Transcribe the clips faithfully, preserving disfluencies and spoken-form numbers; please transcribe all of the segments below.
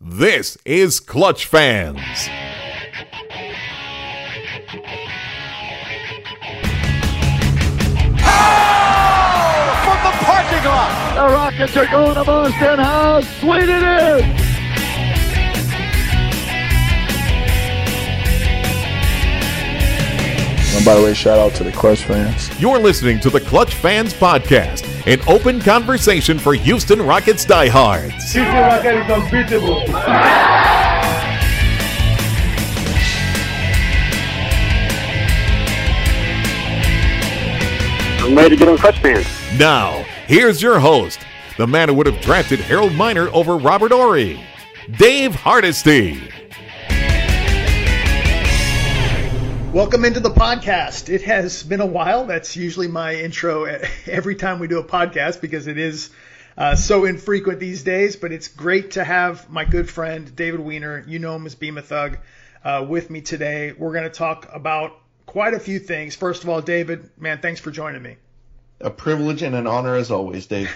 This is Clutch Fans. Oh! From the parking lot! The Rockets are going to Boston House. Sweet it is! And by the way, shout out to the Clutch Fans. You're listening to the Clutch Fans Podcast, an open conversation for Houston Rockets diehards. Houston Rockets is unbeatable. I'm ready to get on Clutch Fans. Now, here's your host, the man who would have drafted Harold Miner over Robert Horry, Dave Hardesty. Welcome into the podcast. It has been a while. That's usually my intro every time we do a podcast because it is uh, so infrequent these days. But it's great to have my good friend David Weiner, you know him as Beam a Thug, uh, with me today. We're going to talk about quite a few things. First of all, David, man, thanks for joining me. A privilege and an honor as always, Dave.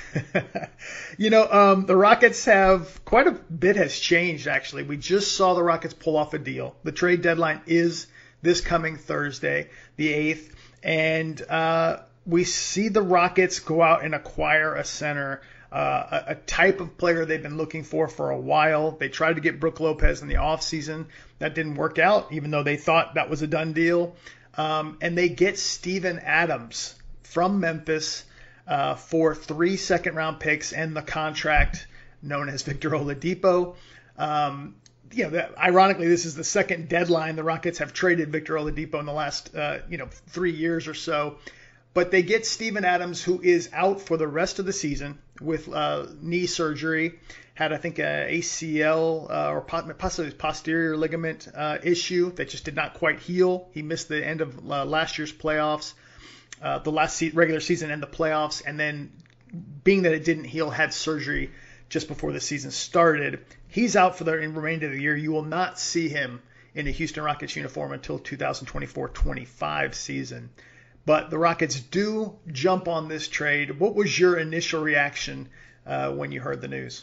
you know, um, the Rockets have quite a bit has changed, actually. We just saw the Rockets pull off a deal. The trade deadline is this coming Thursday, the eighth, and uh, we see the Rockets go out and acquire a center, uh, a, a type of player they've been looking for for a while. They tried to get Brook Lopez in the offseason. That didn't work out, even though they thought that was a done deal. Um, and they get Steven Adams from Memphis uh, for three second-round picks and the contract known as Victor Oladipo. Um, You know, that, ironically, this is the second deadline the Rockets have traded Victor Oladipo in the last, uh, you know, three years or so. But they get Steven Adams, who is out for the rest of the season with uh, knee surgery. Had, I think, a A C L uh, or possibly posterior ligament uh, issue that just did not quite heal. He missed the end of uh, last year's playoffs, uh, the last se- regular season and the playoffs. And then, being that it didn't heal, had surgery just before the season started. He's out for the remainder of the year. You will not see him in a Houston Rockets uniform until two thousand twenty-four twenty-five season. But the Rockets do jump on this trade. What was your initial reaction uh, when you heard the news?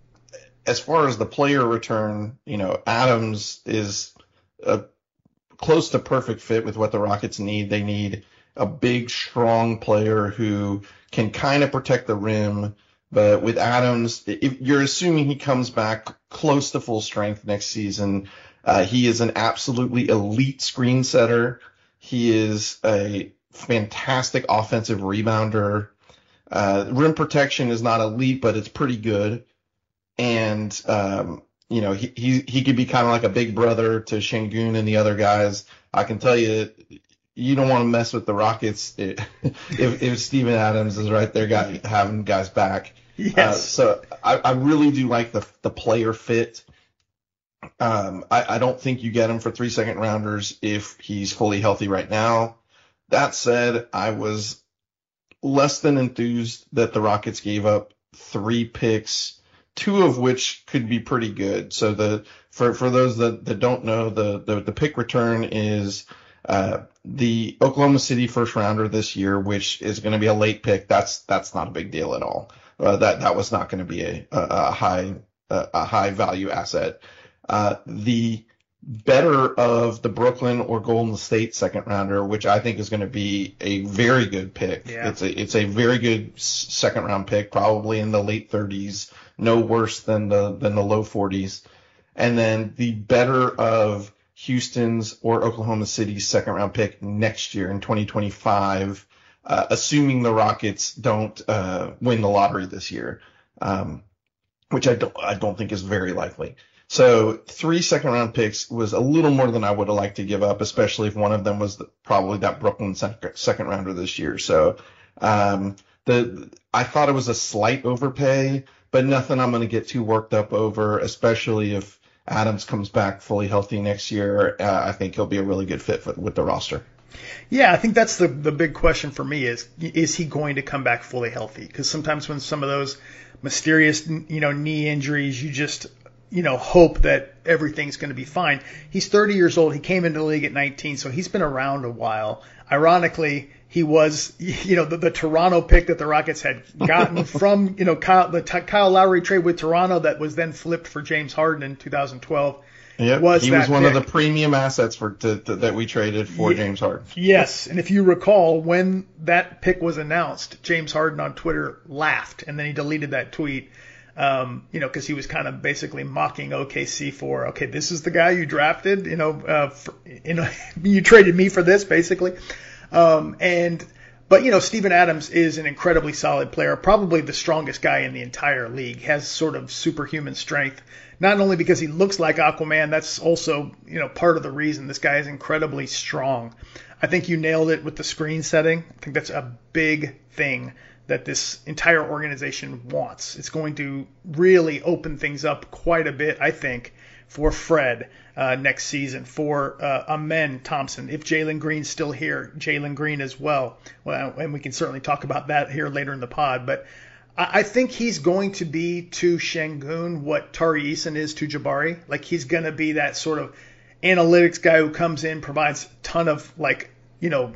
As far as the player return, you know, Adams is a close to perfect fit with what the Rockets need. They need a big, strong player who can kind of protect the rim. But with Adams, if you're assuming he comes back close to full strength next season, uh, he is an absolutely elite screen setter. He is a fantastic offensive rebounder. Uh, rim protection is not elite, but it's pretty good. And, um, you know, he, he, he could be kind of like a big brother to Şengün and the other guys. I can tell you, you don't want to mess with the Rockets if, if Steven Adams is right there guy, having guys back. Yes. Uh, so I, I really do like the the player fit. Um, I, I don't think you get him for three second rounders if he's fully healthy right now. That said, I was less than enthused that the Rockets gave up three picks, two of which could be pretty good. So the for for those that, that don't know, the, the the pick return is uh the Oklahoma City first rounder this year, which is going to be a late pick. That's that's not a big deal at all. Uh, that that was not going to be a, a, a high a, a high value asset. Uh, the better of the Brooklyn or Golden State second rounder, which I think is going to be a very good pick. Yeah. It's a it's a very good second round pick, probably in the late thirties, no worse than the than the low forties. And then the better of Houston's or Oklahoma City's second round pick next year in twenty twenty-five. Uh, assuming the Rockets don't uh, win the lottery this year, um, which I don't, I don't think is very likely. So three second round picks was a little more than I would have liked to give up, especially if one of them was the, probably that Brooklyn second, second rounder this year. So um, the I thought it was a slight overpay, but nothing I'm going to get too worked up over, especially if Adams comes back fully healthy next year. Uh, I think he'll be a really good fit for, with the roster. Yeah, I think that's the the big question for me is, is he going to come back fully healthy? Because sometimes when some of those mysterious, you know, knee injuries, you just, you know, hope that everything's going to be fine. He's thirty years old. He came into the league at nineteen, so he's been around a while. Ironically, He was, you know, the, the Toronto pick that the Rockets had gotten from, you know, Kyle, the t- Kyle Lowry trade with Toronto that was then flipped for James Harden in two thousand twelve. Yep, was he was one pick. of the premium assets for to, to, that we traded for yeah, James Harden. Yes, and if you recall, when that pick was announced, James Harden on Twitter laughed, and then he deleted that tweet, um, you know, because he was kind of basically mocking O K C for, okay, this is the guy you drafted, you know, uh, for, you know, you traded me for this, basically. Um, and But, you know, Steven Adams is an incredibly solid player, probably the strongest guy in the entire league, has sort of superhuman strength. Not only because he looks like Aquaman, that's also, you know, part of the reason this guy is incredibly strong. I think you nailed it with the screen setting. I think that's a big thing that this entire organization wants. It's going to really open things up quite a bit, I think, for Fred uh, next season, for uh, Amen Thompson. If Jalen Green's still here, Jalen Green as well. Well, and we can certainly talk about that here later in the pod. But I think he's going to be to Şengün what Tari Eason is to Jabari. Like, he's going to be that sort of analytics guy who comes in, provides a ton of, like, you know,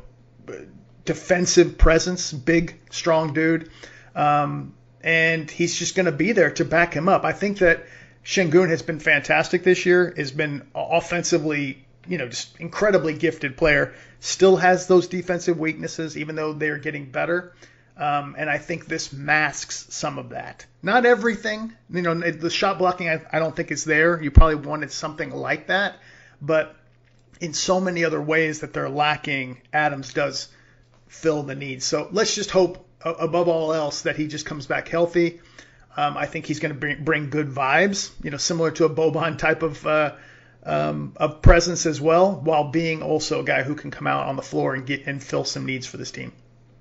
defensive presence, big, strong dude. Um, and he's just going to be there to back him up. I think that Şengün has been fantastic this year, has been offensively, you know, just incredibly gifted player. Still has those defensive weaknesses, even though they're getting better. Um, and I think this masks some of that. Not everything. You know, the shot blocking, I, I don't think is there. You probably wanted something like that. But in so many other ways that they're lacking, Adams does fill the need. So let's just hope, uh, above all else, that he just comes back healthy. Um, I think he's going to bring, bring good vibes, you know, similar to a Boban type of uh, um, of presence as well, while being also a guy who can come out on the floor and get and fill some needs for this team.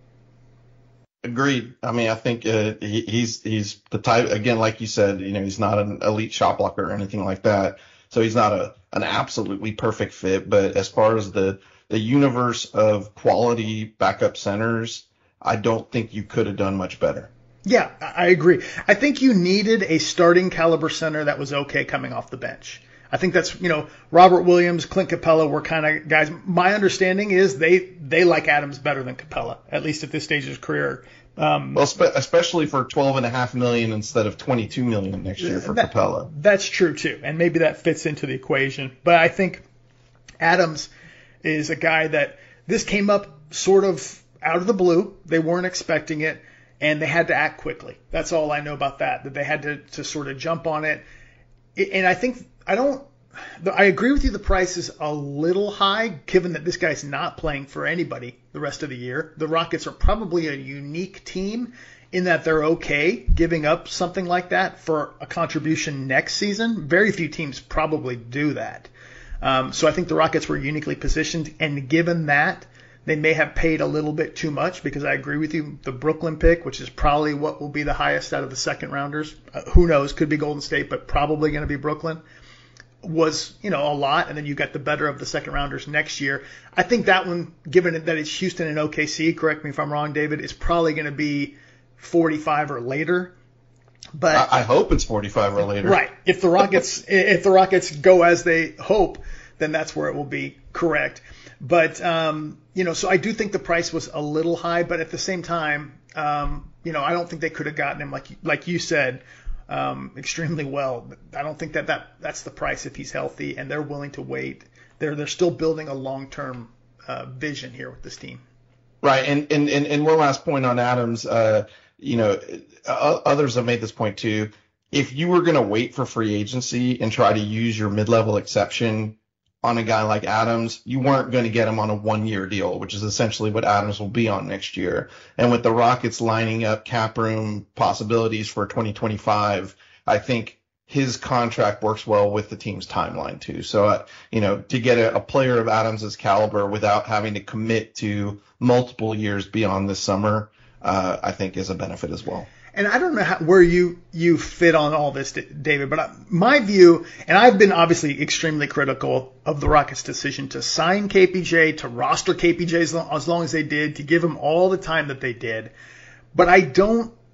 Agreed. I mean, I think uh, he, he's he's the type, again, like you said, you know, he's not an elite shot blocker or anything like that. So he's not a an absolutely perfect fit. But as far as the the universe of quality backup centers, I don't think you could have done much better. Yeah, I agree. I think you needed a starting caliber center that was okay coming off the bench. I think that's, you know, Robert Williams, Clint Capella were kind of guys. My understanding is they, they like Adams better than Capella, at least at this stage of his career. Um, well, spe- especially for twelve and a half million instead of twenty-two million next year for that, Capella. That's true too. And maybe that fits into the equation. But I think Adams is a guy that this came up sort of out of the blue. They weren't expecting it. And they had to act quickly. That's all I know about that, that they had to, to sort of jump on it. And I think, I don't, I agree with you, the price is a little high, given that this guy's not playing for anybody the rest of the year. The Rockets are probably a unique team in that they're okay giving up something like that for a contribution next season. Very few teams probably do that. Um, so I think the Rockets were uniquely positioned, and given that, they may have paid a little bit too much, because I agree with you. The Brooklyn pick, which is probably what will be the highest out of the second rounders, uh, who knows, could be Golden State, but probably going to be Brooklyn, was, you know, a lot. And then you got the better of the second rounders next year. I think that one, given that it's Houston and O K C, correct me if I'm wrong, David, is probably going to be forty-five or later. But I, I hope it's forty-five or later. Right. If the Rockets, if the Rockets go as they hope, then that's where it will be correct. But, um, you know, so I do think the price was a little high, but at the same time, um, you know, I don't think they could have gotten him, like, like you said, um, extremely well. I don't think that, that that's the price if he's healthy, and they're willing to wait. They're, they're still building a long-term uh, vision here with this team. Right. And, and, and, and one last point on Adams, uh, you know, others have made this point too. If you were going to wait for free agency and try to use your mid-level exception on a guy like Adams, you weren't going to get him on a one-year deal, which is essentially what Adams will be on next year. And with the Rockets lining up cap room possibilities for twenty twenty-five, I think his contract works well with the team's timeline too. So, uh, you know, to get a, a player of Adams's caliber without having to commit to multiple years beyond this summer, uh, I think is a benefit as well. And I don't know how, where you, you fit on all this, David, but I, my view, and I've been obviously extremely critical of the Rockets' decision to sign K P J, to roster K P J as long, as long as they did, to give him all the time that they did. But I don't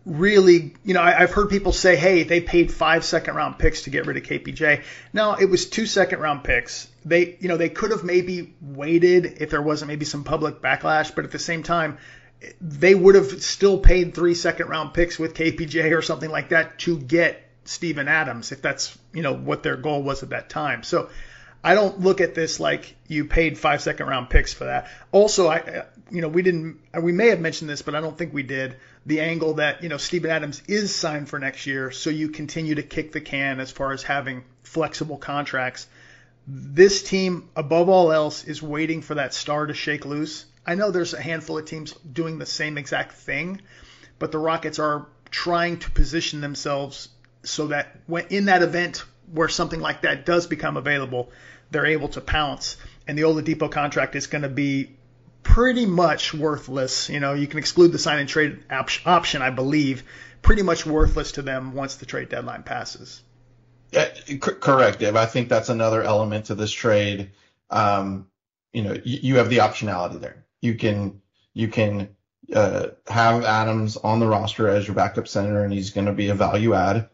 really, you know, I, I've heard people say, hey, they paid five second round picks to get rid of K P J. No, it was two second round picks. They, you know, they could have maybe waited if there wasn't maybe some public backlash, but at the same time, they would have still paid three second round picks with K P J or something like that to get Steven Adams, if that's, you know, what their goal was at that time. So I don't look at this like you paid five second round picks for that. Also, I, you know, we didn't, we may have mentioned this, but I don't think we did. The angle that, you know, Steven Adams is signed for next year, so you continue to kick the can as far as having flexible contracts. This team, above all else, is waiting for that star to shake loose. I know there's a handful of teams doing the same exact thing, but the Rockets are trying to position themselves so that when in that event where something like that does become available, they're able to pounce. And the Oladipo contract is going to be pretty much worthless. You know, you can exclude the sign and trade op- option, I believe, pretty much worthless to them once the trade deadline passes. Yeah, c- correct, Dave. I think that's another element to this trade. Um, you know, you, you have the optionality there. You can you can uh, have Adams on the roster as your backup center, and he's going to be a value add.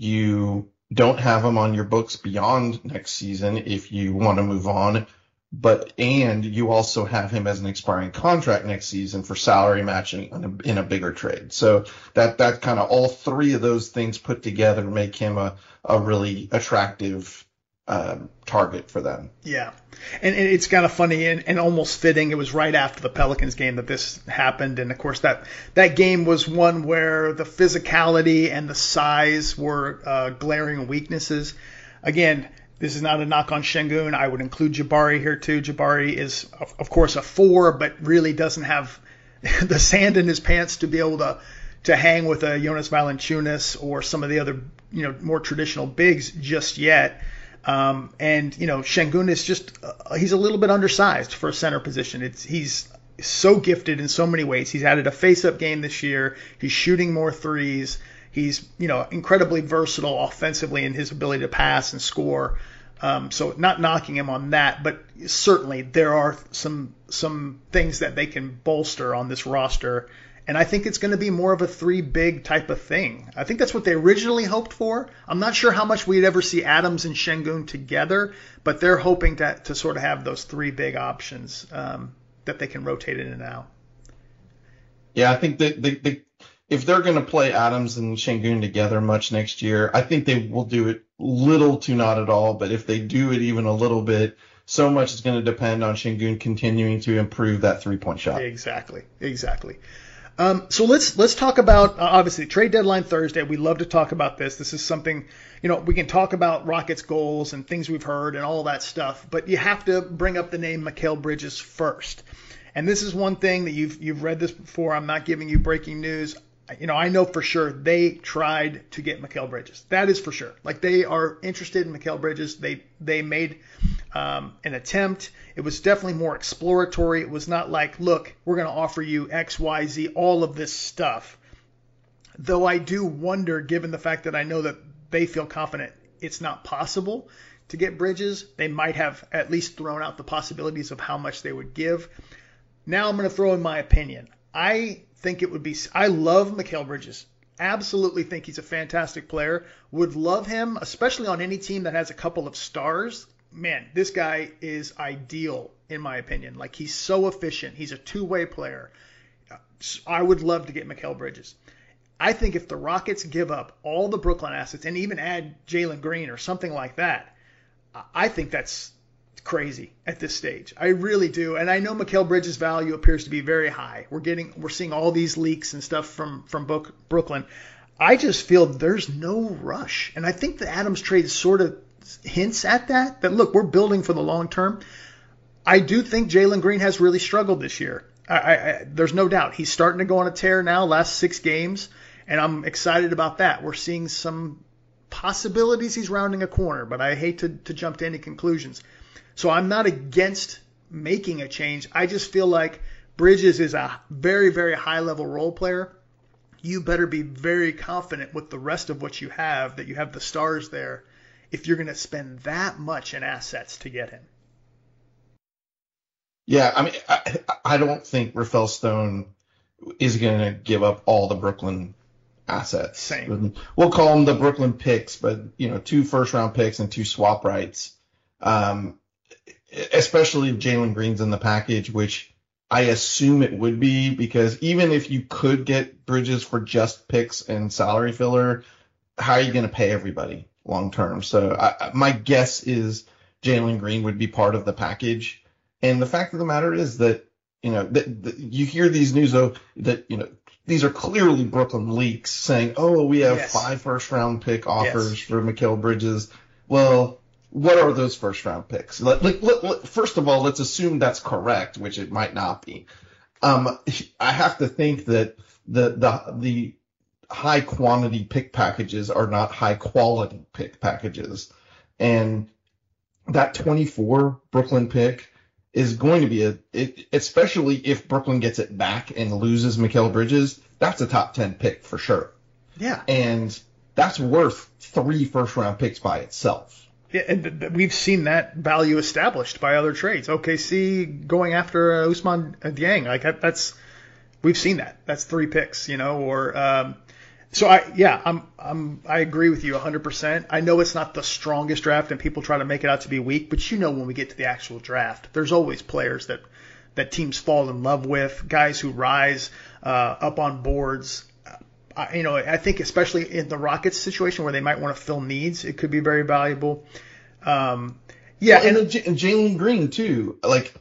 You don't have him on your books beyond next season if you want to move on. But and you also have him as an expiring contract next season for salary matching in a, in a bigger trade. So that that kind of all three of those things put together make him a, a really attractive um, target for them. Yeah, and, and it's kind of funny and, and almost fitting. It was right after the Pelicans game that this happened, and of course that that game was one where the physicality and the size were uh, glaring weaknesses. Again, this is not a knock on Şengün. I would include Jabari here too. Jabari is, of, of course, a four, but really doesn't have the sand in his pants to be able to to hang with a Jonas Valanciunas or some of the other, you know, more traditional bigs just yet. Um, and you know, Şengün is just uh, he's a little bit undersized for a center position. It's he's so gifted in so many ways. He's added a face-up game this year. He's shooting more threes. He's, you know, incredibly versatile offensively in his ability to pass and score. Um, so not knocking him on that, but certainly there are some some things that they can bolster on this roster. And I think it's going to be more of a three big type of thing. I think that's what they originally hoped for. I'm not sure how much we'd ever see Adams and Şengün together, but they're hoping to, to sort of have those three big options um, that they can rotate in and out. Yeah, I think that the, the if they're going to play Adams and Şengün together much next year, I think they will do it little to not at all. But if they do it even a little bit, so much is going to depend on Şengün continuing to improve that three-point shot. Exactly, exactly. Um, so let's let's talk about, uh, obviously, trade deadline Thursday. We love to talk about this. This is something, you know, we can talk about Rockets goals and things we've heard and all that stuff, but you have to bring up the name Mikal Bridges first. And this is one thing that you've you've read this before. I'm not giving you breaking news. You know, I know for sure they tried to get Mikal Bridges. That is for sure. Like, they are interested in Mikal Bridges. They they made um, an attempt. It was definitely more exploratory. It was not like, look, we're going to offer you X, Y, Z, all of this stuff. Though I do wonder, given the fact that I know that they feel confident it's not possible to get Bridges, they might have at least thrown out the possibilities of how much they would give. Now I'm going to throw in my opinion. I think it would be – I love Mikal Bridges. Absolutely think he's a fantastic player. Would love him, especially on any team that has a couple of stars. Man, this guy is ideal in my opinion. Like, he's so efficient. He's a two-way player. I would love to get Mikal Bridges. I think if the Rockets give up all the Brooklyn assets and even add Jalen Green or something like that, I think that's crazy at this stage. I really do. And I know Mikal Bridges' value appears to be very high. We're getting, we're seeing all these leaks and stuff from, from Brooklyn. I just feel there's no rush. And I think the Adams trade sort of hints at that, that look, we're building for the long term. I do think Jalen Green has really struggled this year. I, I, there's no doubt. He's starting to go on a tear now, last six games, and I'm excited about that. We're seeing some possibilities he's rounding a corner, but I hate to, to jump to any conclusions. So I'm not against making a change. I just feel like Bridges is a very, very high-level role player. You better be very confident with the rest of what you have, that you have the stars there, if you're going to spend that much in assets to get him. Yeah, I mean, I, I don't think Rafael Stone is going to give up all the Brooklyn assets. Same. We'll call them the Brooklyn picks, but you know, two first round picks and two swap rights. Um, especially if Jalen Green's in the package, which I assume it would be, because even if you could get Bridges for just picks and salary filler, how are you going to pay everybody long term? So I, my guess is Jalen Green would be part of the package. And the fact of the matter is that, you know, that, that you hear these news though that, you know, these are clearly Brooklyn leaks saying, oh, we have yes. five first round pick offers yes. for Mikal Bridges. Well, what are those first round picks? Let, let, let, first of all, let's assume that's correct, which it might not be. Um, I have to think that the, the, the high quantity pick packages are not high quality pick packages. And that twenty-four Brooklyn pick is going to be a, it, especially if Brooklyn gets it back and loses Mikal Bridges, that's a top ten pick for sure. Yeah. And that's worth three first round picks by itself. Yeah, and th- th- we've seen that value established by other trades. O K C going after uh, Ousmane Dieng, like that, that's we've seen that. That's three picks, you know. Or um, so I yeah, I'm I'm I agree with you one hundred percent. I know it's not the strongest draft, and people try to make it out to be weak, but you know when we get to the actual draft, there's always players that that teams fall in love with, guys who rise uh, up on boards. I, you know, I think especially in the Rockets situation where they might want to fill needs, it could be very valuable. Um, yeah, well, and, and, and Jalen Green too. Like,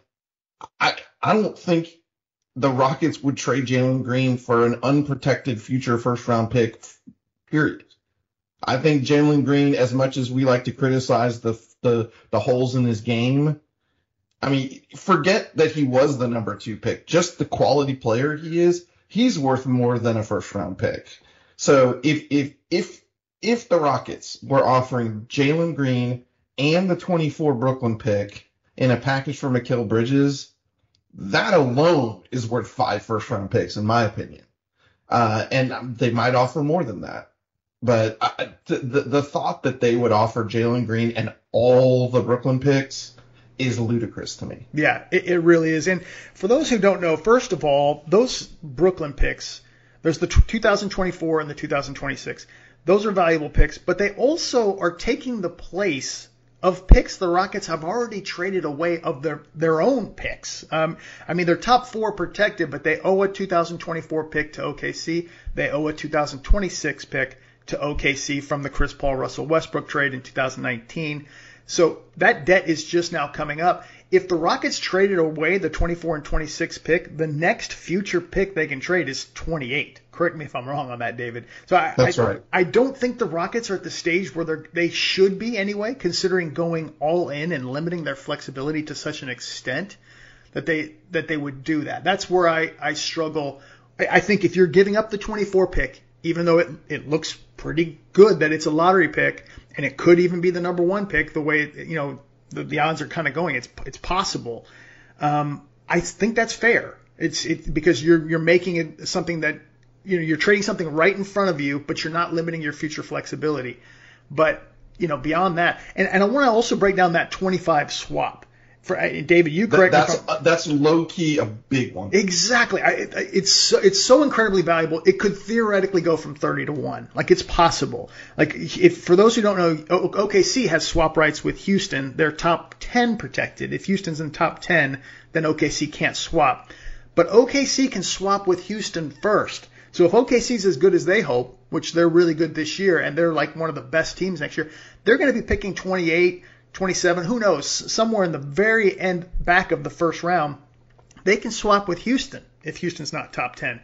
I I don't think the Rockets would trade Jalen Green for an unprotected future first round pick. Period. I think Jalen Green, as much as we like to criticize the the the holes in his game, I mean, forget that he was the number two pick. Just the quality player he is. He's worth more than a first round pick. So if if if if the Rockets were offering Jalen Green and the twenty-four Brooklyn pick in a package for Mikal Bridges, that alone is worth five first round picks, in my opinion. Uh, and they might offer more than that. But I, the, the the thought that they would offer Jalen Green and all the Brooklyn picks is ludicrous to me. Yeah, it, it really is. And for those who don't know, first of all, those Brooklyn picks, there's the two thousand twenty-four and the two thousand twenty-six. Those are valuable picks, but they also are taking the place of picks the Rockets have already traded away of their, their own picks. Um, I mean, they're top four protected, but they owe a two thousand twenty-four pick to O K C. They owe a two thousand twenty-six pick to O K C from the Chris Paul Russell Westbrook trade in two thousand nineteen. So that debt is just now coming up. If the Rockets traded away the twenty-four and twenty-six pick, the next future pick they can trade is twenty-eight. Correct me if I'm wrong on that, David. So I, That's I, right. I don't think the Rockets are at the stage where they're, they should be anyway, considering going all in and limiting their flexibility to such an extent that they that they would do that. That's where I, I struggle. I, I think if you're giving up the twenty-four pick, even though it, it looks pretty good that it's a lottery pick, and it could even be the number one pick, the way, you know, the, the odds are kind of going. It's it's possible. Um, I think that's fair. It's it because you're you're making it something that, you know, you're trading something right in front of you, but you're not limiting your future flexibility. But, you know, beyond that, and, and I want to also break down that twenty-five swap. For David, you correct that, me. That's uh, that's low key a big one. Exactly. I, it's so, it's so incredibly valuable. It could theoretically go from thirty to one. Like, it's possible. Like, if for those who don't know, O K C has swap rights with Houston. They're top ten protected. If Houston's in top ten, then O K C can't swap. But O K C can swap with Houston first. So if O K C's as good as they hope, which they're really good this year, and they're like one of the best teams next year, they're going to be picking twenty-eight, twenty-seven, who knows, somewhere in the very end back of the first round, they can swap with Houston if Houston's not top ten.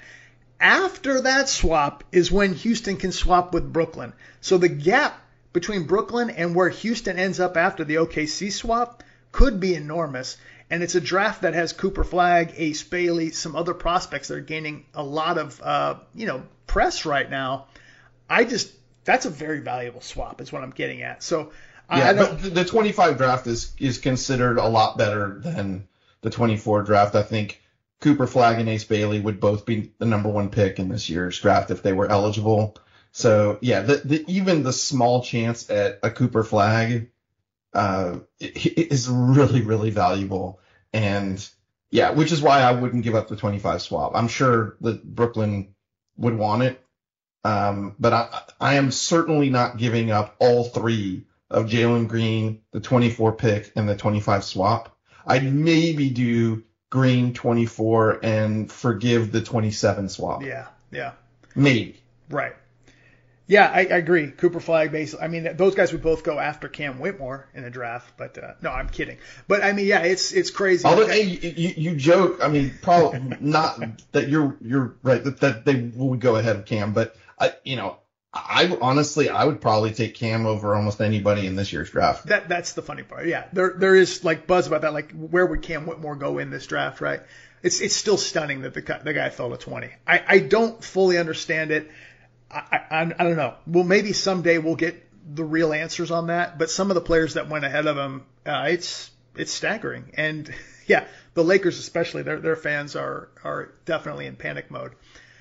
After that swap is when Houston can swap with Brooklyn. So the gap between Brooklyn and where Houston ends up after the O K C swap could be enormous. And it's a draft that has Cooper Flagg, Ace Bailey, some other prospects that are gaining a lot of, uh, you know, press right now. I just, that's a very valuable swap is what I'm getting at. So yeah, I don't, but the twenty-five draft is, is considered a lot better than the twenty-four draft. I think Cooper Flagg and Ace Bailey would both be the number one pick in this year's draft if they were eligible. So yeah, the, the, even the small chance at a Cooper Flagg uh, is really, really valuable. And yeah, which is why I wouldn't give up the twenty-five swap. I'm sure that Brooklyn would want it. Um, but I, I am certainly not giving up all three of Jalen Green, the twenty-four pick, and the twenty-five swap. I'd maybe do Green twenty-four and forgive the twenty-seven swap. Yeah, yeah. Maybe. Right. Yeah, I, I agree. Cooper Flag, basically. I mean, those guys would both go after Cam Whitmore in the draft, but uh, no, I'm kidding. But I mean, yeah, it's it's crazy. Although okay. hey, you, you joke, I mean, probably not that you're you're right that, that they would go ahead of Cam, but I, you know, I honestly I would probably take Cam over almost anybody in this year's draft. That that's the funny part. Yeah, there there is like buzz about that. Like, where would Cam Whitmore go in this draft? Right? It's it's still stunning that the the guy fell to twenty. I I don't fully understand it. I, I I don't know. Well, maybe someday we'll get the real answers on that. But some of the players that went ahead of him, uh, it's it's staggering. And yeah, the Lakers especially, their their fans are are definitely in panic mode.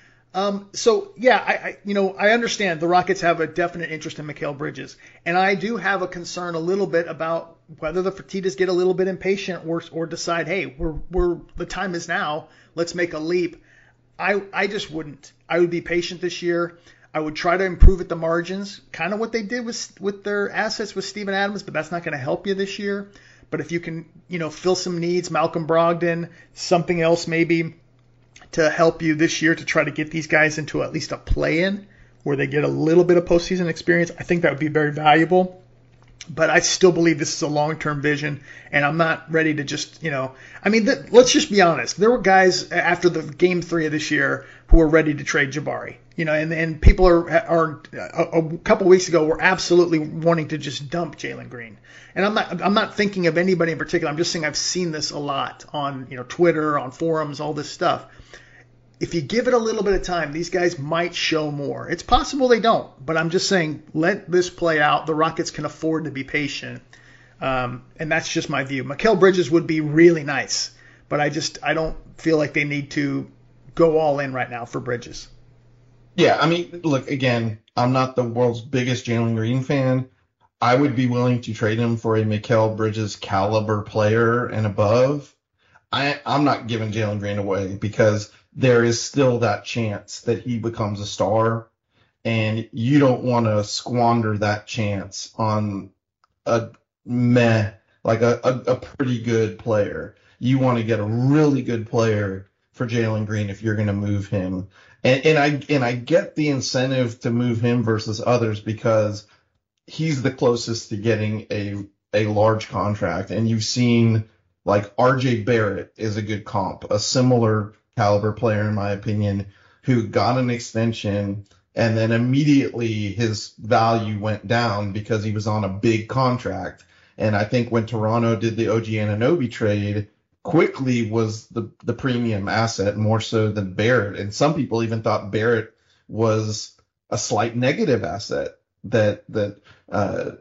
Um, so yeah, I, I you know I understand the Rockets have a definite interest in Mikal Bridges, and I do have a concern a little bit about whether the Fertittas get a little bit impatient or or decide, hey, we're we're the time is now, let's make a leap. I I just wouldn't. I would be patient this year. I would try to improve at the margins, kind of what they did with with their assets with Steven Adams, but that's not going to help you this year. But if you can, you know, fill some needs, Malcolm Brogdon, something else maybe to help you this year to try to get these guys into at least a play-in where they get a little bit of postseason experience, I think that would be very valuable. But I still believe this is a long-term vision, and I'm not ready to just, you know, I mean, th- let's just be honest. There were guys after the game three of this year who were ready to trade Jabari, you know, and, and people are, are a, a couple weeks ago were absolutely wanting to just dump Jalen Green. And I'm not, I'm not thinking of anybody in particular. I'm just saying I've seen this a lot on, you know, Twitter, on forums, all this stuff. If you give it a little bit of time, these guys might show more. It's possible they don't, but I'm just saying let this play out. The Rockets can afford to be patient, um, and that's just my view. Mikal Bridges would be really nice, but I just I don't feel like they need to go all in right now for Bridges. Yeah, I mean, look, again, I'm not the world's biggest Jalen Green fan. I would be willing to trade him for a Mikal Bridges caliber player and above. I, I'm not giving Jalen Green away because there is still that chance that he becomes a star, and you don't want to squander that chance on a meh, like a, a, a pretty good player. You want to get a really good player for Jalen Green if you're going to move him. And, and I and I get the incentive to move him versus others because he's the closest to getting a a large contract. And you've seen like R J Barrett is a good comp, a similar caliber player in my opinion, who got an extension and then immediately his value went down because he was on a big contract. And I think when Toronto did the O G Anunoby trade, quickly was the, the premium asset more so than Barrett. And some people even thought Barrett was a slight negative asset that, that, uh,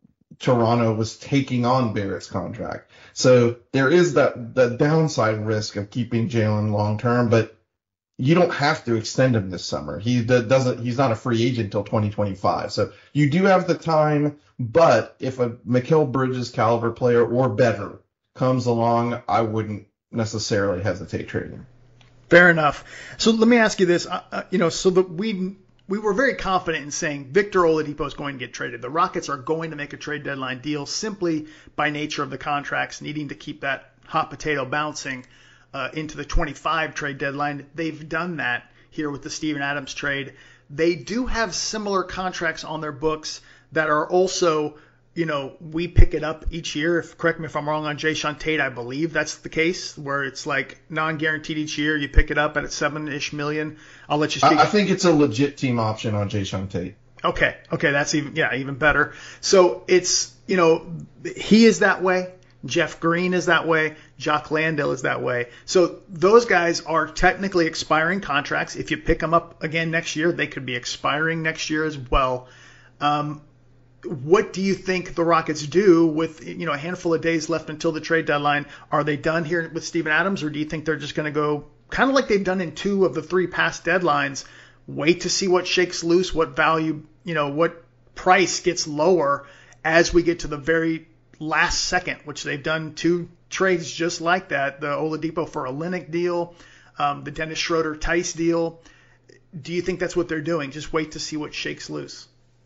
Toronto was taking on Barrett's contract. So there is that, the downside risk of keeping Jalen long term, but you don't have to extend him this summer. He doesn't, he's not a free agent until twenty twenty-five. So you do have the time, but if a Mikal Bridges caliber player or better comes along, I wouldn't necessarily hesitate trading. Fair enough. So let me ask you this, uh, you know, so that we, We were very confident in saying Victor Oladipo is going to get traded. The Rockets are going to make a trade deadline deal simply by nature of the contracts, needing to keep that hot potato bouncing uh, into the twenty-five trade deadline. They've done that here with the Steven Adams trade. They do have similar contracts on their books that are also, you know, we pick it up each year. If correct me if I'm wrong on Jae'Sean Tate, I believe that's the case, where it's like non-guaranteed each year. You pick it up at seven-ish million. I'll let you speak. I, I think it's a legit team option on Jae'Sean Tate. Okay. Okay. That's even, yeah, even better. So it's, you know, he is that way. Jeff Green is that way. Jock Landale is that way. So those guys are technically expiring contracts. If you pick them up again next year, they could be expiring next year as well. Um, What do you think the Rockets do with, you know, a handful of days left until the trade deadline? Are they done here with Steven Adams, or do you think they're just going to go kind of like they've done in two of the three past deadlines, wait to see what shakes loose, what value, you know, what price gets lower as we get to the very last second, which they've done two trades just like that, the Oladipo for a Olynyk deal, um, the Dennis Schroeder-Tice deal. do you think that's what they're doing? Just wait to see what shakes loose.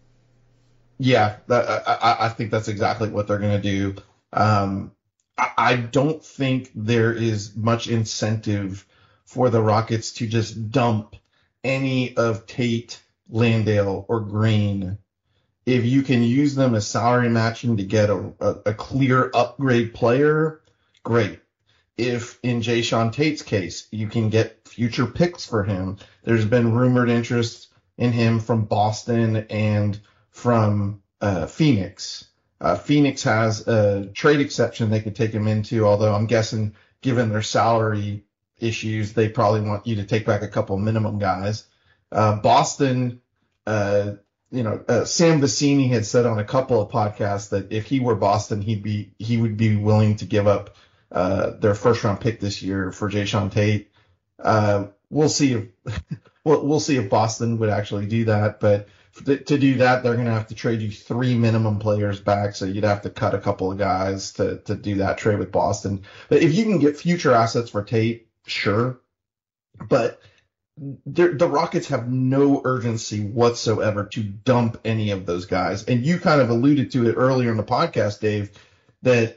Yeah, that, I, I think that's exactly what they're going to do. Um, I, I don't think there is much incentive for the Rockets to just dump any of Tate, Landale, or Green. If you can use them as salary matching to get a, a, a clear upgrade player, great. If in Jayshawn Tate's case, you can get future picks for him, there's been rumored interest in him from Boston and from uh, Phoenix. Uh, Phoenix has a trade exception they could take him into, although I'm guessing given their salary issues, they probably want you to take back a couple minimum guys. Uh, Boston, uh, you know, uh, Sam Vecini had said on a couple of podcasts that if he were Boston, he'd be he would be willing to give up uh, their first round pick this year for Jayshawn Tate. Uh, we'll see if we'll, we'll see if Boston would actually do that, but to, to do that, they're going to have to trade you three minimum players back, so you'd have to cut a couple of guys to to do that trade with Boston. But if you can get future assets for Tate, sure, but the Rockets have no urgency whatsoever to dump any of those guys. And you kind of alluded to it earlier in the podcast, Dave, that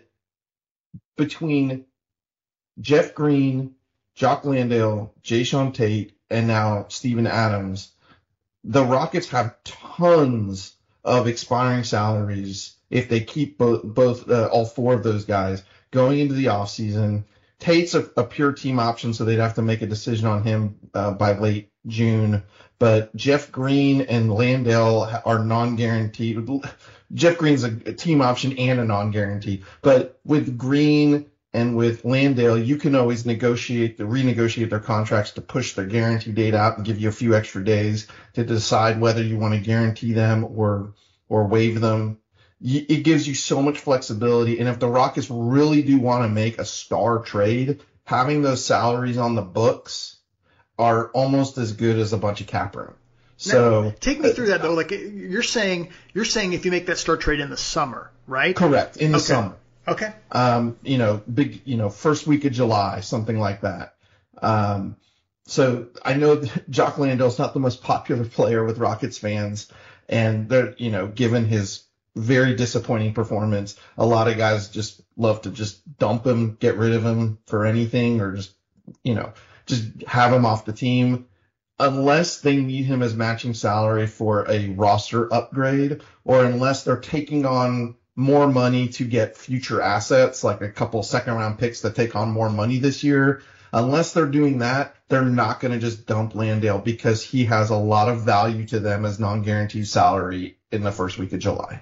between Jeff Green, Jock Landale, Jayshawn Tate, and now Steven Adams, the Rockets have tons of expiring salaries if they keep both, both uh, all four of those guys going into the offseason. Tate's a, a pure team option, so they'd have to make a decision on him uh, by late June. But Jeff Green and Landale are non-guaranteed. Jeff Green's a, a team option and a non-guarantee. But with Green and with Landale, you can always negotiate, renegotiate their contracts to push their guarantee date out and give you a few extra days to decide whether you want to guarantee them or or waive them. It gives you so much flexibility. And if the Rockets really do want to make a star trade, having those salaries on the books are almost as good as a bunch of cap room. So now, take me through that though. Like you're saying, you're saying if you make that star trade in the summer, right? Correct. In the okay. summer. Okay. Um, you know, big, you know, first week of July, something like that. Um, so I know that Jock Landale's not the most popular player with Rockets fans, and they're, you know, given his very disappointing performance, a lot of guys just love to just dump him, get rid of him for anything, or just, you know, just have him off the team. Unless they need him as matching salary for a roster upgrade, or unless they're taking on more money to get future assets, like a couple second round picks that take on more money this year. Unless they're doing that, they're not going to just dump Landale because he has a lot of value to them as non-guaranteed salary in the first week of July.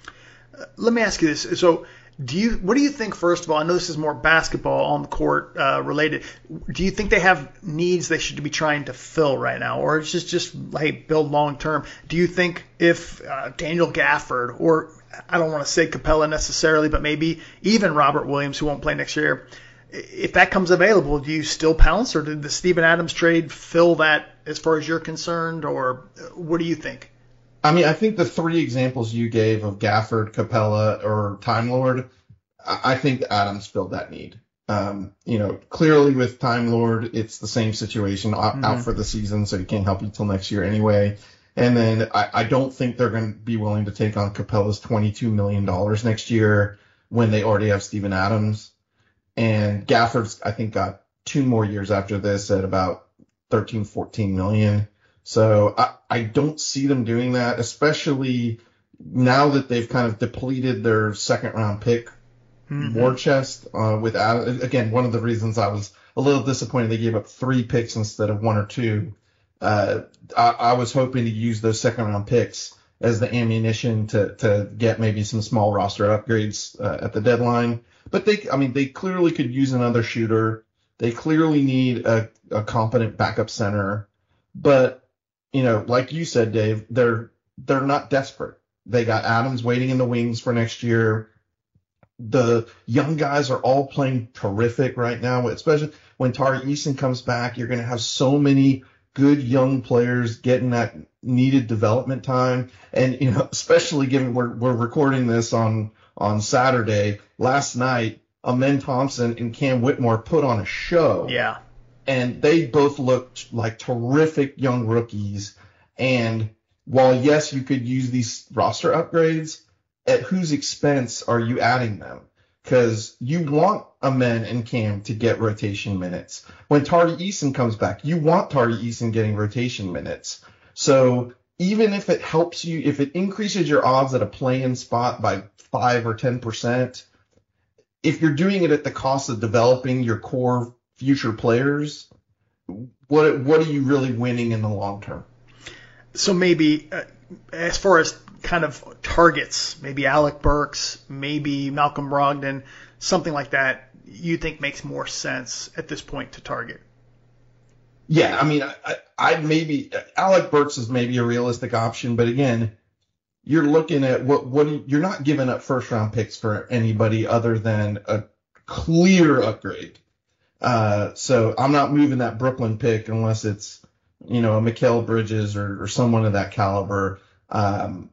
Let me ask you this. So do you, what do you think, first of all, I know this is more basketball on the court uh, related. Do you think they have needs they should be trying to fill right now, or it's just, just hey, build long term? Do you think if uh, Daniel Gafford, or I don't want to say Capella necessarily, but maybe even Robert Williams, who won't play next year, if that comes available, do you still pounce, or did the Steven Adams trade fill that as far as you're concerned, or what do you think? I mean, I think the three examples you gave of Gafford, Capella, or Time Lord, I think Adams filled that need. Um, you know, clearly with Time Lord, it's the same situation, mm-hmm. out for the season, so he can't help you till next year anyway. And then I, I don't think they're going to be willing to take on Capella's twenty-two million dollars next year when they already have Steven Adams. And Gafford's, I think, got two more years after this at about thirteen, fourteen million. So I, I don't see them doing that, especially now that they've kind of depleted their second round pick mm-hmm. war chest. Uh, with Adam. Again, one of the reasons I was a little disappointed they gave up three picks instead of one or two. Uh, I, I was hoping to use those second round picks as the ammunition to, to get maybe some small roster upgrades uh, at the deadline. But they, I mean, they clearly could use another shooter. They clearly need a, a competent backup center. But, you know, like you said, Dave, they're they're not desperate. They got Adams waiting in the wings for next year. The young guys are all playing terrific right now, especially when Tari Eason comes back. You're going to have so many good young players getting that needed development time. And, you know, especially given we're, we're recording this on, on Saturday, last night, Amen Thompson and Cam Whitmore put on a show. Yeah. and they both looked like terrific young rookies. And while, yes, you could use these roster upgrades, at whose expense are you adding them? Because you want Amen and Cam to get rotation minutes. When Tari Eason comes back, you want Tari Eason getting rotation minutes. So even if it helps you, if it increases your odds at a play-in spot by five or ten percent, if you're doing it at the cost of developing your core future players, what what are you really winning in the long term? So maybe uh, as far as kind of targets, maybe Alec Burks, maybe Malcolm Brogdon, something like that, you think makes more sense at this point to target? Yeah, I mean, I, I maybe Alec Burks is maybe a realistic option, but again, you're looking at what what you're not giving up first round picks for anybody other than a clear upgrade. Uh, so I'm not moving that Brooklyn pick unless it's, you know, a Mikal Bridges or, or someone of that caliber. Um,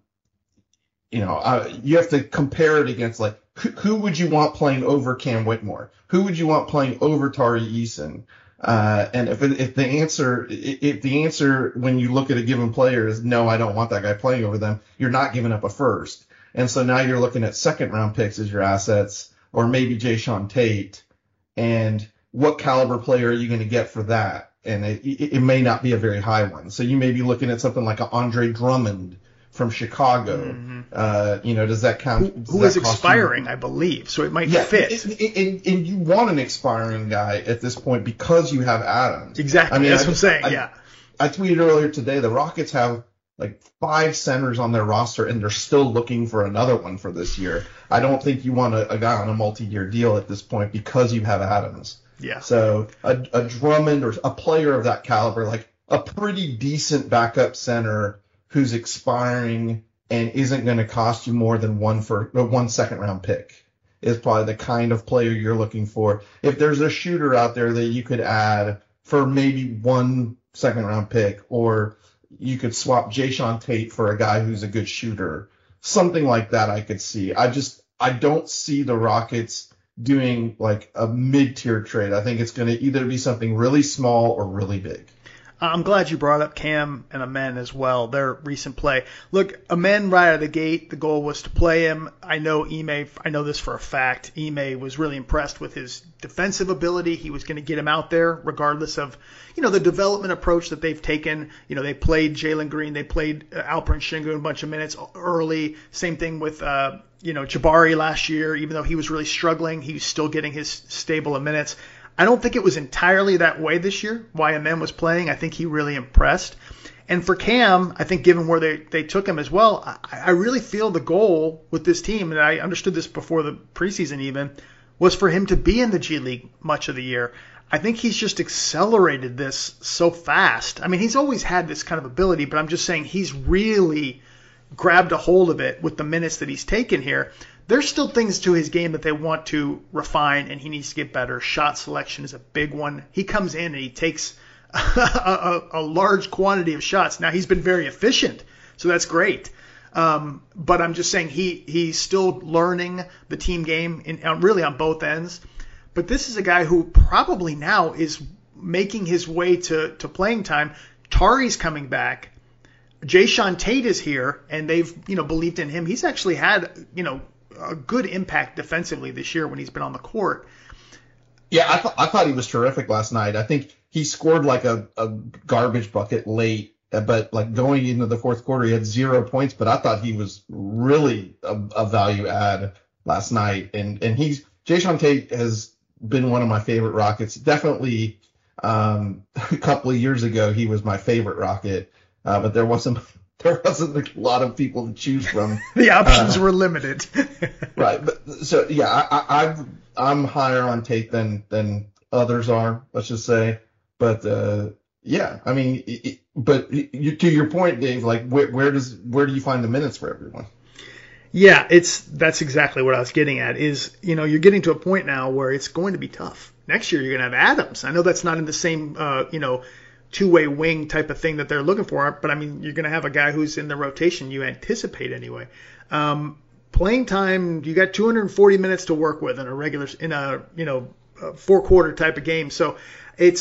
you know, I, you have to compare it against, like, who, who would you want playing over Cam Whitmore? Who would you want playing over Tari Eason? Uh, and if it, if the answer if the answer when you look at a given player is no, I don't want that guy playing over them, you're not giving up a first. And so now you're looking at second round picks as your assets, or maybe Jayshawn Tate. And what caliber player are you going to get for that? And it, it, it may not be a very high one. So you may be looking at something like an Andre Drummond from Chicago. Mm-hmm. Uh, you know, does that count? Who, who is expiring, you? I believe, so it might yeah, fit. And, and, and you want an expiring guy at this point because you have Adams. Exactly. I mean, that's I, what I'm saying. I, yeah. I tweeted earlier today the Rockets have like five centers on their roster, and they're still looking for another one for this year. I don't think you want a, a guy on a multi-year deal at this point because you have Adams. Yeah. So a, a Drummond or a player of that caliber, like a pretty decent backup center who's expiring and isn't going to cost you more than one for one second round pick, is probably the kind of player you're looking for. If there's a shooter out there that you could add for maybe one second round pick, or you could swap Jayshawn Tate for a guy who's a good shooter, something like that I could see. I just, I don't see the Rockets doing like a mid-tier trade. I think it's going to either be something really small or really big. I'm glad you brought up Cam and Amen as well, their recent play. Look, Amen right out of the gate, the goal was to play him. I know Ime, I know this for a fact, Ime was really impressed with his defensive ability. He was going to get him out there regardless of, you know, the development approach that they've taken. You know, they played Jalen Green, they played uh, Alperen Sengun a bunch of minutes early. Same thing with, uh, you know, Jabari last year. Even though he was really struggling, he was still getting his stable of minutes. I don't think it was entirely that way this year, why Amen was playing. I think he really impressed. And for Cam, I think given where they, they took him as well, I, I really feel the goal with this team, and I understood this before the preseason even, was for him to be in the G League much of the year. I think he's just accelerated this so fast. I mean, he's always had this kind of ability, but I'm just saying he's really grabbed a hold of it with the minutes that he's taken here. There's still things to his game that they want to refine, and he needs to get better. Shot selection is a big one. He comes in and he takes a, a, a large quantity of shots. Now, he's been very efficient, so that's great. Um, but I'm just saying he he's still learning the team game, in, uh, really on both ends. But this is a guy who probably now is making his way to, to playing time. Tari's coming back. Jayshawn Tate is here, and they've you know believed in him. He's actually had you know a good impact defensively this year when he's been on the court. Yeah, I thought I thought he was terrific last night. I think he scored like a, a garbage bucket late, but like going into the fourth quarter, he had zero points. But I thought he was really a, a value add last night. And and he's Jayshawn Tate has been one of my favorite Rockets. Definitely um, a couple of years ago, he was my favorite Rocket, uh, but there wasn't. There wasn't a lot of people to choose from. The options uh, were limited. Right. But so, yeah, I, I, I'm higher on Tate than, than others are, let's just say. But, uh, yeah, I mean, it, but you, to your point, Dave, like where, where does, where do you find the minutes for everyone? Yeah, it's, that's exactly what I was getting at is, you know, you're getting to a point now where it's going to be tough. Next year, you're going to have Adams. I know that's not in the same, uh, you know, two-way wing type of thing that they're looking for. But, I mean, you're going to have a guy who's in the rotation you anticipate anyway. Um, playing time, you got two hundred forty minutes to work with in a regular, in a, you know, a four-quarter type of game. So it's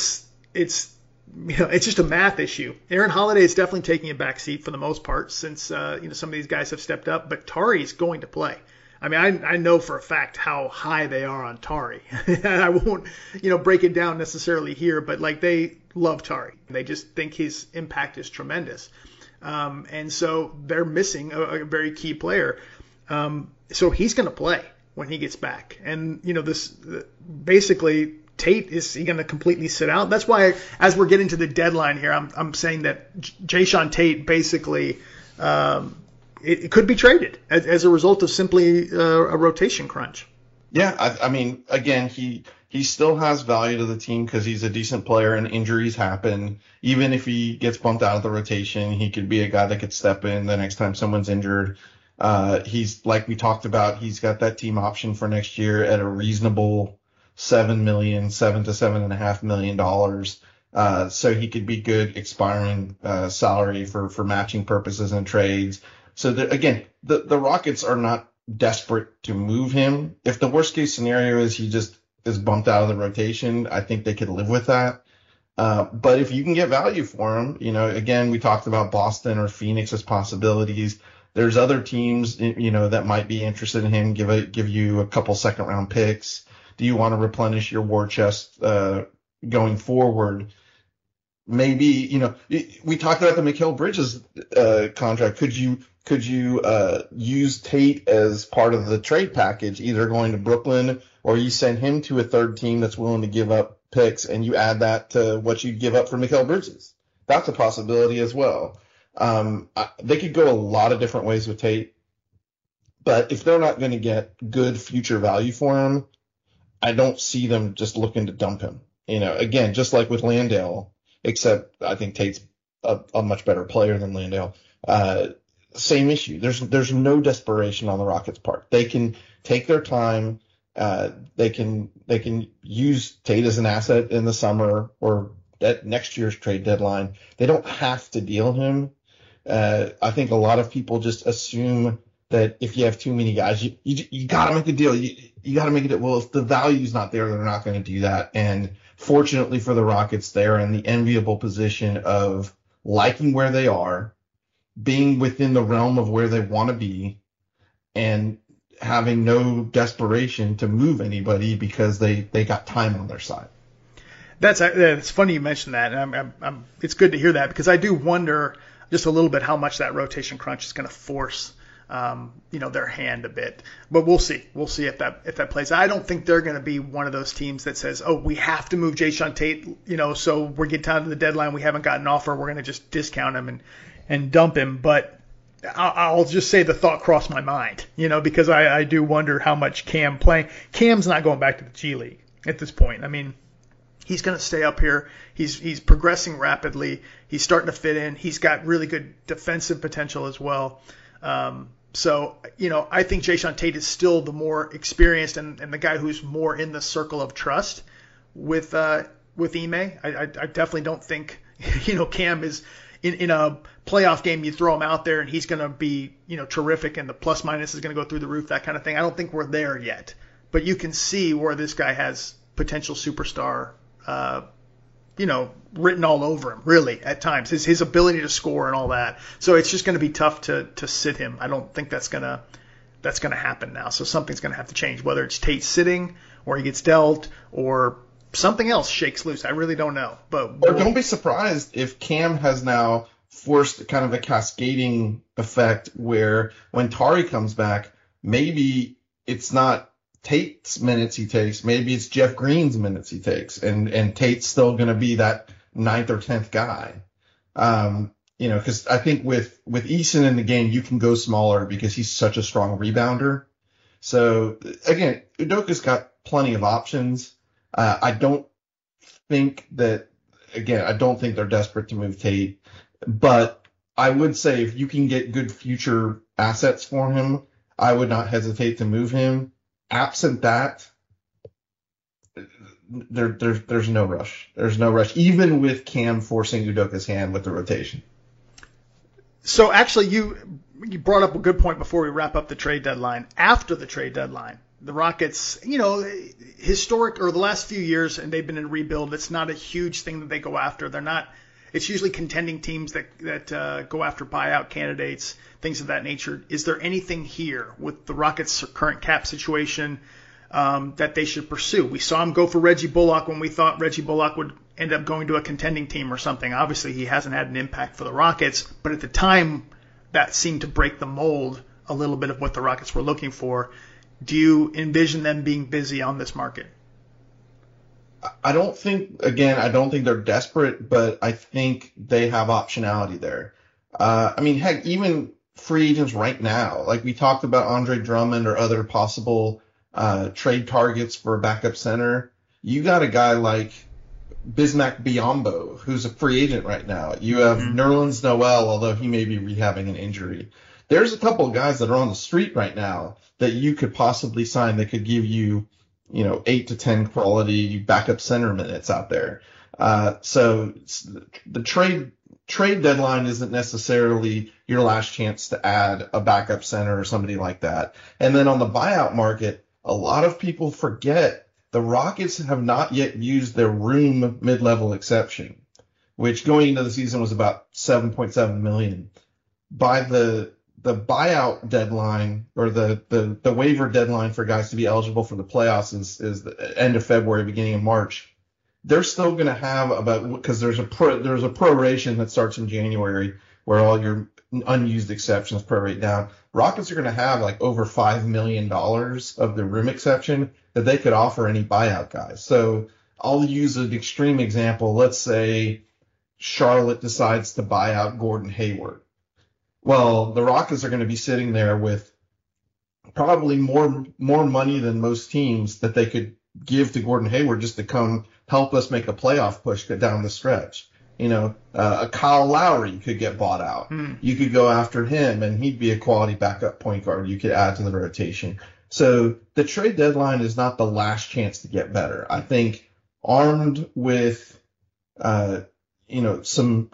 it's you know it's just a math issue. Aaron Holiday is definitely taking a back seat for the most part since uh, you know some of these guys have stepped up, but Tari's going to play. I mean, I, I know for a fact how high they are on Tari. I won't, you know, break it down necessarily here, but like they love Tari. They just think his impact is tremendous. Um, and so they're missing a, a very key player. Um, so he's going to play when he gets back. And, you know, this basically Tate, is he going to completely sit out? That's why as we're getting to the deadline here, I'm, I'm saying that Jae'Sean Tate basically, um, It, it could be traded as, as a result of simply uh, a rotation crunch. Yeah, I, I mean, again, he he still has value to the team because he's a decent player and injuries happen. Even if he gets bumped out of the rotation, he could be a guy that could step in the next time someone's injured. Uh, he's, like we talked about, he's got that team option for next year at a reasonable seven million dollars, seven to seven and a half million dollars. Uh, so he could be good expiring uh, salary for, for matching purposes and trades. So the, again, the, the Rockets are not desperate to move him. If the worst case scenario is he just is bumped out of the rotation, I think they could live with that. Uh, but if you can get value for him, you know, again, we talked about Boston or Phoenix as possibilities. There's other teams, you know, that might be interested in him, give a, give you a couple second round picks. Do you want to replenish your war chest, uh, going forward? Maybe, you know, we talked about the Mikal Bridges, uh, contract. Could you, Could you uh, use Tate as part of the trade package, either going to Brooklyn or you send him to a third team that's willing to give up picks and you add that to what you'd give up for Mikal Bridges? That's a possibility as well. Um, I, they could go a lot of different ways with Tate, but if they're not going to get good future value for him, I don't see them just looking to dump him. You know, again, just like with Landale, except I think Tate's a, a much better player than Landale. Uh, Same issue. There's there's no desperation on the Rockets' part. They can take their time. Uh, they can they can use Tate as an asset in the summer or at next year's trade deadline. They don't have to deal him. Uh, I think a lot of people just assume that if you have too many guys, you you, you got to make a deal. You you got to make it. Well, if the value's not there, they're not going to do that. And fortunately for the Rockets, they're in the enviable position of liking where they are, being within the realm of where they want to be, and having no desperation to move anybody because they, they got time on their side. That's it's funny you mentioned that, and I'm, I'm, I'm, it's good to hear that because I do wonder just a little bit how much that rotation crunch is going to force um, you know their hand a bit. But we'll see. We'll see if that if that plays. I don't think they're going to be one of those teams that says, oh, we have to move Jae'Sean Tate, you know, so we're getting down to the deadline, we haven't got an offer, we're going to just discount him and and dump him. But I'll just say the thought crossed my mind, you know, because I, I do wonder how much Cam playing. Cam's not going back to the G League at this point. I mean, he's going to stay up here. He's he's progressing rapidly. He's starting to fit in. He's got really good defensive potential as well. Um, so, you know, I think Jae'Sean Tate is still the more experienced and, and the guy who's more in the circle of trust with uh, with Ime. I, I, I definitely don't think, you know, Cam is in, in a playoff game, you throw him out there and he's going to be, you know, terrific and the plus minus is going to go through the roof, that kind of thing. I don't think we're there yet. But you can see where this guy has potential superstar, uh, you know, written all over him, really, at times. His his ability to score and all that. So it's just going to be tough to to sit him. I don't think that's going to that's going to happen now. So something's going to have to change, whether it's Tate sitting or he gets dealt or something else shakes loose. I really don't know. But or don't be surprised if Cam has now forced kind of a cascading effect where when Tari comes back, maybe it's not Tate's minutes he takes, maybe it's Jeff Green's minutes he takes, and and Tate's still going to be that ninth or tenth guy. Um, you know, because I think with with Eason in the game, you can go smaller because he's such a strong rebounder. So again, Udoka's got plenty of options. Uh, I don't think that again, I don't think they're desperate to move Tate, but I would say if you can get good future assets for him, I would not hesitate to move him. Absent that, there, there, there's no rush. There's no rush, even with Cam forcing Udoka's hand with the rotation. So actually, you you brought up a good point before we wrap up the trade deadline. After the trade deadline, the Rockets, you know, historic or the last few years, and they've been in rebuild. It's not a huge thing that they go after. They're not. It's usually contending teams that that uh, go after buyout candidates, things of that nature. Is there anything here with the Rockets' current cap situation um, that they should pursue? We saw him go for Reggie Bullock when we thought Reggie Bullock would end up going to a contending team or something. Obviously, he hasn't had an impact for the Rockets, but at the time, that seemed to break the mold a little bit of what the Rockets were looking for. Do you envision them being busy on this market? I don't think, again, I don't think they're desperate, but I think they have optionality there. Uh, I mean, heck, even free agents right now, like we talked about Andre Drummond or other possible uh, trade targets for a backup center. You got a guy like Bismack Biyombo, who's a free agent right now. You have mm-hmm. Nerlens Noel, although he may be rehabbing an injury. There's a couple of guys that are on the street right now that you could possibly sign that could give you, you know, eight to ten quality backup center minutes out there. Uh, so the trade trade deadline isn't necessarily your last chance to add a backup center or somebody like that. And then on the buyout market, a lot of people forget the Rockets have not yet used their room mid-level exception, which going into the season was about seven point seven million. By the the buyout deadline or the, the, the waiver deadline for guys to be eligible for the playoffs is, is the end of February, beginning of March. They're still going to have about, because there's a pro, there's a proration that starts in January where all your unused exceptions prorate down. Rockets are going to have like over five million dollars of the room exception that they could offer any buyout guys. So I'll use an extreme example. Let's say Charlotte decides to buy out Gordon Hayward. Well, the Rockets are going to be sitting there with probably more more money than most teams that they could give to Gordon Hayward just to come help us make a playoff push down the stretch. You know, uh, a Kyle Lowry could get bought out. Hmm. You could go after him, and he'd be a quality backup point guard you could add to the rotation. So the trade deadline is not the last chance to get better. I think armed with, uh, you know, some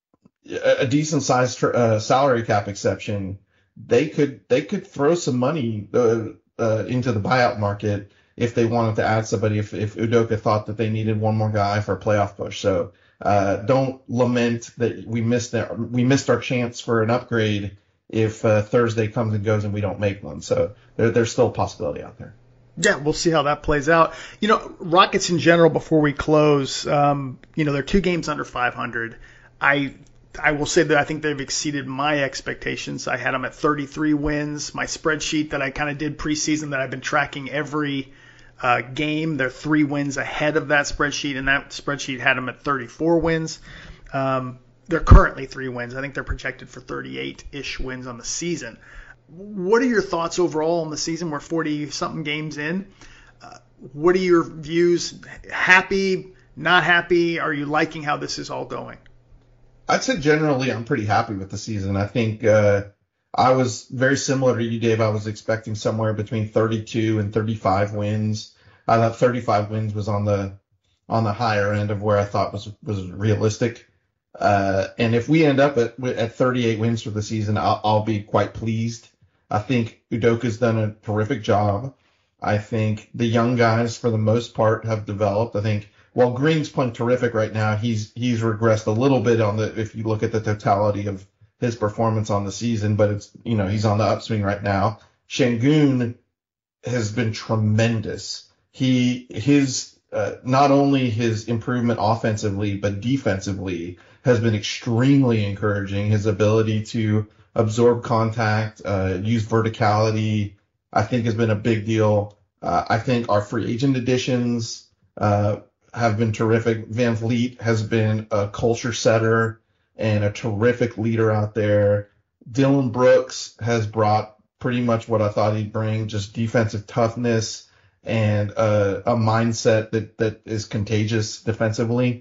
a decent sized uh, salary cap exception, they could they could throw some money uh, uh, into the buyout market if they wanted to add somebody. If if Udoka thought that they needed one more guy for a playoff push, so uh, don't lament that we missed our, we missed our chance for an upgrade if uh, Thursday comes and goes and we don't make one. So there, there's still a possibility out there. Yeah, we'll see how that plays out. You know, Rockets in general, before we close, um, you know, they're two games under five hundred. I I will say that I think they've exceeded my expectations. I had them at thirty-three wins. My spreadsheet that I kind of did preseason that I've been tracking every uh, game, they're three wins ahead of that spreadsheet, and that spreadsheet had them at thirty-four wins. Um, they're currently three wins. I think they're projected for thirty-eight-ish wins on the season. What are your thoughts overall on the season? We're forty-something games in. Uh, what are your views? Happy, not happy? Are you liking how this is all going? I'd say generally I'm pretty happy with the season. I think uh, I was very similar to you, Dave. I was expecting somewhere between thirty-two and thirty-five wins. I thought thirty-five wins was on the on the higher end of where I thought was was realistic. Uh, and if we end up at at thirty-eight wins for the season, I'll, I'll be quite pleased. I think Udoka's done a terrific job. I think the young guys, for the most part, have developed. I think while Green's playing terrific right now, he's he's regressed a little bit on the if you look at the totality of his performance on the season, but it's you know he's on the upswing right now. Şengün has been tremendous. He his uh, not only his improvement offensively but defensively has been extremely encouraging. His ability to absorb contact, uh, use verticality, I think has been a big deal. Uh, I think our free agent additions uh, have been terrific. Van Vliet has been a culture setter and a terrific leader out there. Dylan Brooks has brought pretty much what I thought he'd bring, just defensive toughness and uh, a mindset that, that is contagious defensively.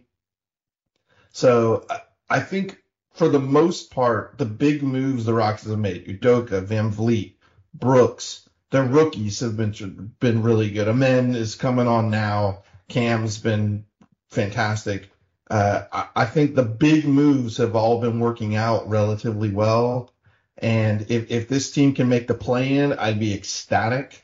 So I think for the most part, the big moves the Rockets have made, Udoka, Van Vliet, Brooks, their rookies have been been really good. Amen is coming on now. Cam's been fantastic. Uh, I, I think the big moves have all been working out relatively well. And if, if this team can make the play-in, I'd be ecstatic.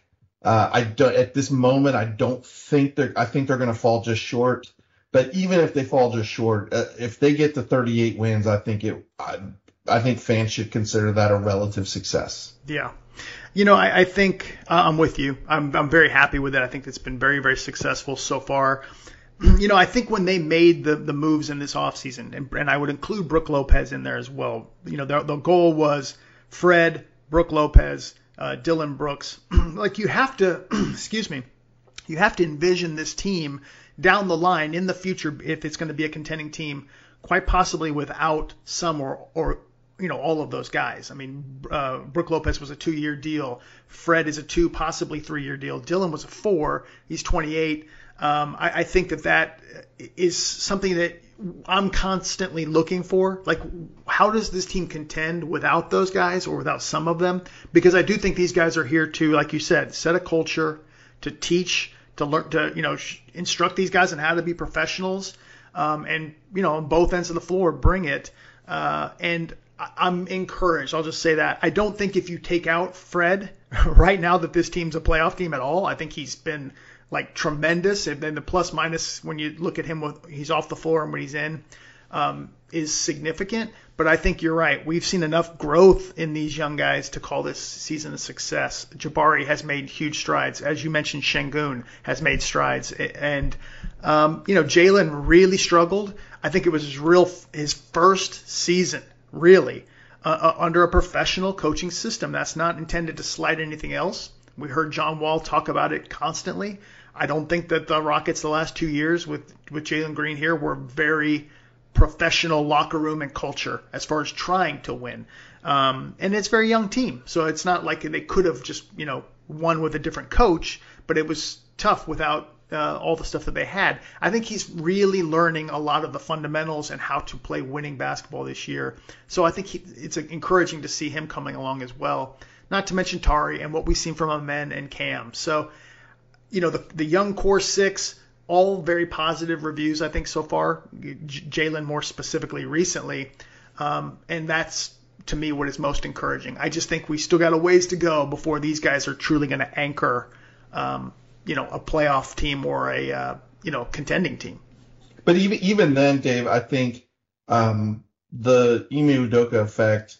Uh, I don't, at this moment, I don't think they're, I think they're going to fall just short. But even if they fall just short, uh, if they get to thirty-eight wins, I think it, I, I think fans should consider that a relative success. Yeah. You know, I, I think uh, I'm with you. I'm, I'm very happy with it. I think it's been very, very successful so far. You know, I think when they made the, the moves in this offseason, and, and I would include Brook Lopez in there as well, you know, the, the goal was Fred, Brook Lopez, uh, Dylan Brooks. Like you have to, excuse me, you have to envision this team down the line in the future, if it's going to be a contending team, quite possibly without some or, or you know, all of those guys. I mean, uh, Brook Lopez was a two-year deal. Fred is a two, possibly three-year deal. Dylan was a four. He's twenty-eight. Um, I, I think that that is something that I'm constantly looking for. Like, how does this team contend without those guys or without some of them? Because I do think these guys are here to, like you said, set a culture, to teach, to learn, to, you know, instruct these guys on how to be professionals, um, and, you know, on both ends of the floor, bring it. Uh, and I'm encouraged. I'll just say that. I don't think if you take out Fred right now that this team's a playoff team at all. I think he's been like tremendous. And then the plus minus when you look at him with he's off the floor and when he's in um, is significant. But I think you're right. We've seen enough growth in these young guys to call this season a success. Jabari has made huge strides. As you mentioned, Şengün has made strides. And, um, you know, Jalen really struggled. I think it was his real his first season, really, uh, uh, under a professional coaching system. That's not intended to slight anything else. We heard John Wall talk about it constantly. I don't think that the Rockets the last two years with, with Jalen Green here were very professional locker room and culture as far as trying to win. Um, and it's a very young team. So it's not like they could have just, you know, won with a different coach, but it was tough without uh, all the stuff that they had. I think he's really learning a lot of the fundamentals and how to play winning basketball this year. So I think he, it's encouraging to see him coming along as well. Not to mention Tari and what we've seen from Amen and Cam. So, you know, the, the young core six, all very positive reviews, I think, so far. J- Jalen more specifically recently. Um, and that's, to me, what is most encouraging. I just think we still got a ways to go before these guys are truly going to anchor, um, you know, a playoff team or a, uh, you know, contending team. But even even then, Dave, I think um, the Ime Udoka effect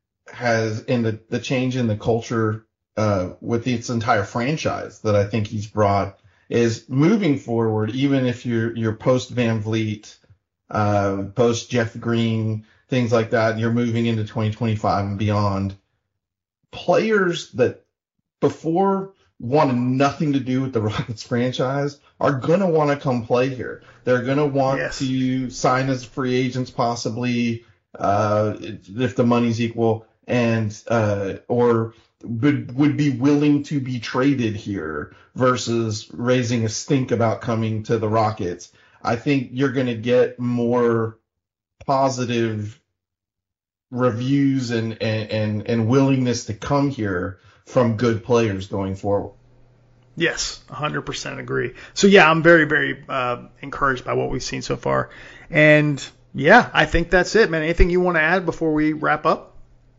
has, in the, the change in the culture uh, with its entire franchise that I think he's brought, is moving forward, even if you're, you're post Van Vliet, uh, post Jeff Green, things like that, and you're moving into twenty twenty-five and beyond, players that before wanted nothing to do with the Rockets franchise are going to want to come play here. They're going to want yes. to sign as free agents possibly, uh, if the money's equal, and, uh, or would, would be willing to be traded here versus raising a stink about coming to the Rockets. I think you're going to get more positive reviews and, and, and, and willingness to come here from good players going forward. Yes, one hundred percent agree. So, yeah, I'm very, very uh, encouraged by what we've seen so far. And, yeah, I think that's it, man. Anything you want to add before we wrap up?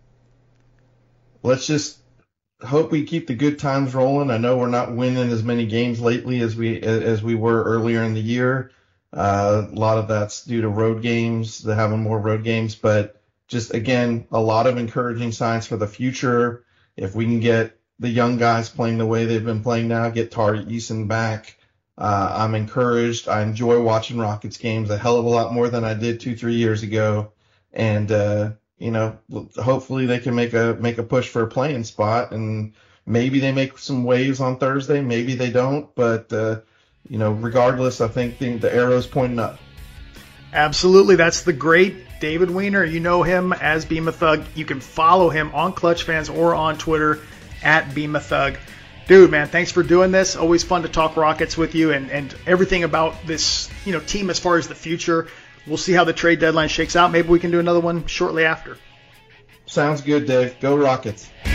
Let's just hope we keep the good times rolling. I know we're not winning as many games lately as we as we were earlier in the year. Uh, a lot of that's due to road games, to having more road games. But just, again, a lot of encouraging signs for the future. If we can get the young guys playing the way they've been playing now, get Tari Eason back, uh, I'm encouraged. I enjoy watching Rockets games a hell of a lot more than I did two, three years ago. And, uh, you know, hopefully they can make a make a push for a playing spot. And maybe they make some waves on Thursday. Maybe they don't. But, uh, you know, regardless, I think the, the arrow's pointing up. Absolutely. That's the great David Weiner. You know him as Beam a Thug. You can follow him on Clutch Fans or on Twitter at Beam a Thug. Dude, man, thanks for doing this. Always fun to talk Rockets with you and, and everything about this, you know, team as far as the future. We'll see how the trade deadline shakes out. Maybe we can do another one shortly after. Sounds good, Dave. Go Rockets.